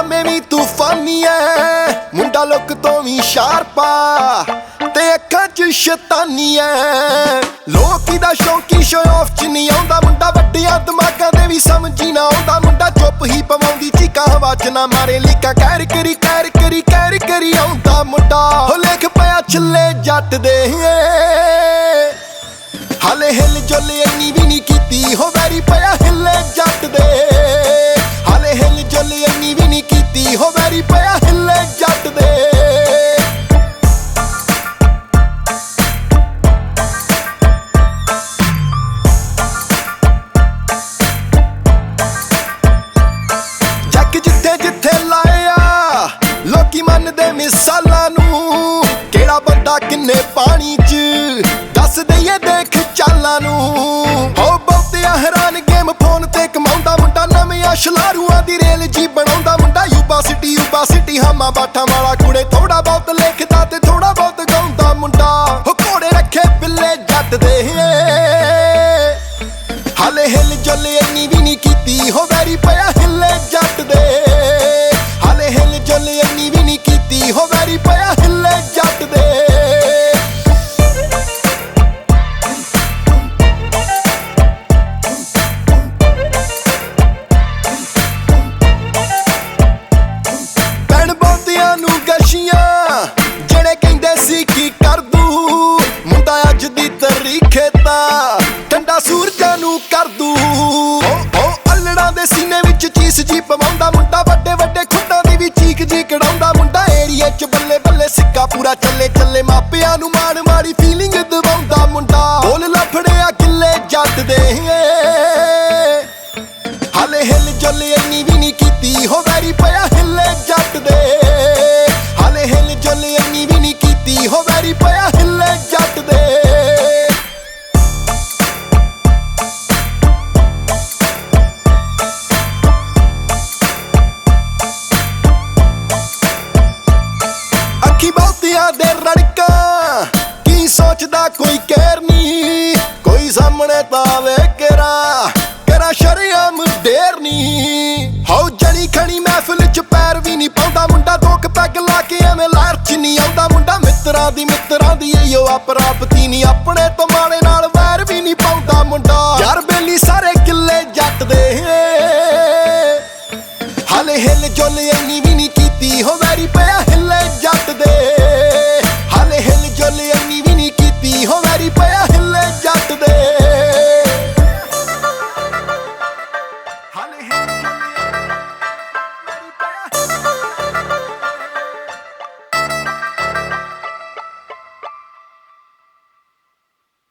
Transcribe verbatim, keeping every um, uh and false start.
ਡਰਾਮੇ ਵੀ ਤੂਫਾਨੀ ਐ, ਮੁੰਡਾ ਲੁੱਕ ਤੋਂ ਵੀ ਸ਼ਾਰਪਾ ਤੇ ਅੱਖਾਂ 'ਚ ਸ਼ੈਤਾਨੀ ਐ। ਲੋਕੀ ਦਾ ਸ਼ੌਂਕੀ ਸ਼ੋ ਆਫ 'ਚ ਨਹੀਂ ਆਉਂਦਾ ਮੁੰਡਾ, ਵੱਡਿਆਂ ਦਿਮਾਗਾਂ ਦੇ ਵੀ ਸਮਝੀ ਨਾ ਆਉਂਦਾ ਮੁੰਡਾ। ਚੁੱਪ ਹੀ ਪਵਾਉਂਦੀ ਚੀਕਾਂ ਹਵਾ 'ਚ ਨਾ ਮਾਰੇ ਲੀਕਾਂ, ਕਹਿਰ ਕਰੀ ਕਹਿਰ ਕਰੀ ਕਹਿਰ ਕਰੀ ਆਉਂਦਾ ਮੁੰਡਾ। ਹੋ ਲਿਖ ਪਿਆ ਛੱਲੇ ਜੱਟ ਦੇ, ਹਾਲੇ ਹਿਲ ਜੁਲ ਇੰਨੀ ਵੀ ਨਹੀਂ ਕੀਤੀ, ਹੋ ਵੈਰੀ ਪਿਆ ਹਿੱਲੇ ਜੱਟ ਦੇ। ਹਾਲੇ ਹਿਲ ਜੁਲ ਇੰਨੀ ਵੀ ਨਹੀਂ ਕੀਤੀ, ਹੋ ਵੈਰੀ ਪਿਆ ਹਿੱਲੇ ਜੱਟ ਦੇ। ਜੱਗ ਜਿੱਥੇ ਜਿੱਥੇ ਲਾਇਆ ਲੋਕੀ ਮੰਨਦੇ ਮਿਸਾਲਾਂ ਨੂੰ, ਕਿਹੜਾ ਬੰਦਾ ਕਿੰਨੇ ਪਾਣੀ 'ਚ ਦੱਸ ਦਈਏ ਦੇਖ ਚਾਲਾਂ ਨੂੰ। ਹੋ ਬਹੁਤਿਆ ਹੈਰਾਨ ਗੇਮ ਫੋਨ ਤੇ ਕਮਾਉਂਦਾ ਮੁੰਡਾ, ਨਵੀਆਂ ਸ਼ਲਾਰੂਆਂ ਦੀ ਰੇਲ ਜੀ ਬਣਾਉਂਦਾ ਮੁੰਡਾ। ਯੂਬਾ ਸਿਟੀ ਯੂਬਾ ਸਿਟੀ ਹਾਮਾ ਬਾਠਾਂ ਵਾਲਾ ਕੁੜੇ, ਥੋੜਾ ਬਹੁਤ ਲਿਖਦਾ ਤੇ ਥੋੜਾ ਬਹੁਤ ਗਾਉਂਦਾ ਮੁੰਡਾ। ਹੋ ਘੋੜੇ ਰੱਖੇ ਬਿੱਲੇ ਜੱਟ ਦੇ, ਹਾਲੇ ਹਿਲ ਜੁਲ ਇੰਨੀ ਵੀ ਨਹੀਂ ਕੀਤੀ, ਹੋ ਵੈਰੀ ਪਿਆ ਹਿੱਲੇ ਜੱਟ ਦੇ। ਹਾਲੇ ਹਿਲ ਜੁਲ ਇੰਨੀ ਵੀ ਨਹੀਂ ਕੀਤੀ, ਹੋ ਵੈਰੀ ਪਿਆ ਹਿੱਲੇ ਜੱਟ ਦੇ। ਭੈਣ ਬਹੁਤਿਆਂ ਨੂੰ ਗਸ਼ੀਆਂ ਜਿਹੜੇ ਕਹਿੰਦੇ ਸੀ ਕੀ ਕਰ ਦੂ, ਮੁੰਡਾ ਅੱਜ ਦੀ ਤਰੀਖੇ ਤਾਂ ਠੰਡਾ ਸੂਰਜਾਂ ਨੂੰ ਕਰ ਦੂ। ਉਹ ਅਲੜਾਂ ਦੇ ਸੀਨੇ ਵਿੱਚ ਚੀਸ ਜੀ ਪਵਾਉਂਦਾ ਮੁੰਡਾ, ਵੱਡੇ ਵੱਡੇ ਖੁੱਡਾਂ ਦੀ ਵੀ ਚੀਕ ਜੀ ਕਢਾਉਂਦਾ ਮੁੰਡਾ। ਏਰੀਏ ਚ ਬੱਲੇ ਬੱਲੇ ਸਿੱਕਾ ਪੂਰਾ ਚੱਲੇ ਚੱਲੇ, ਮਾਪਿਆਂ ਨੂੰ ਮਾਣ ਮਾੜੀ ਫੀਲਿੰਗ ਦਵਾਉਂਦਾ ਮੁੰਡਾ। ਬੋਲ ਲਫੜਿਆ ਕਿੱਲੇ ਜੱਟ ਦੇ, ਹਾਲੇ ਹਿਲ ਜੁਲ ਇੰਨੀ ਵੀ ਨਹੀਂ ਕੀਤੀ, ਹੋ ਵੈਰੀ ਪਿਆ ਹਿੱਲੇ ਜੱਟ ਦੇ। ਹਾਲੇ ਹਿਲ ਜੁਲ ਇੰਨੀ ਵੀ ਨਹੀਂ ਕੀਤੀ, ਹੋ ਵੈਰੀ ਪਿਆ ਹਿੱਲੇ ਜੱਟ ਦੇ। ਅੱਖੀ ਬਹੁਤਿਆਂ ਦੇ ਰੜਕਾਂ ਕੀ ਸੋਚਦਾ ਕੋਈ ਕਹਿਰ ਨੀ, ਕੋਈ ਸਾਹਮਣੇ ਤਾਂ ਵੇ ਕਰਾ ਕਰਾ ਸ਼ਰਮ ਢੇਰ ਨੀ। ਹੋ ਜਣੀ ਖਣੀ ਮਹਿਫਿਲ 'ਚ ਪੈਰ ਵੀ ਨਹੀਂ ਪਾਉਂਦਾ ਮੁੰਡਾ, ਦੋ ਕੁ ਪੈਗ ਲਾ ਕੇ ਐਵੇਂ ਲਾਰ 'ਚ ਨਹੀਂ ਆਉਂਦਾ ਮੁੰਡਾ। ਮਿੱਤਰਾਂ ਦੀ ਮਿੱਤਰਾਂ ਦੀ ਇਹੋ ਆਪਰਾਪਤੀ ਨੀ, ਆਪਣੇ ਤੋਂ ਮਾੜੇ ਨਾਲ ਵੈਰ ਵੀ ਨਹੀਂ ਪਾਉਂਦਾ ਮੁੰਡਾ। ਯਾਰ ਬੇਲੀ ਸਾਰੇ ਕਿੱਲੇ ਜੱਟ ਦੇ, ਹਾਲੇ ਹਿਲ ਜੁਲ ਇੰਨੀ ਵੀ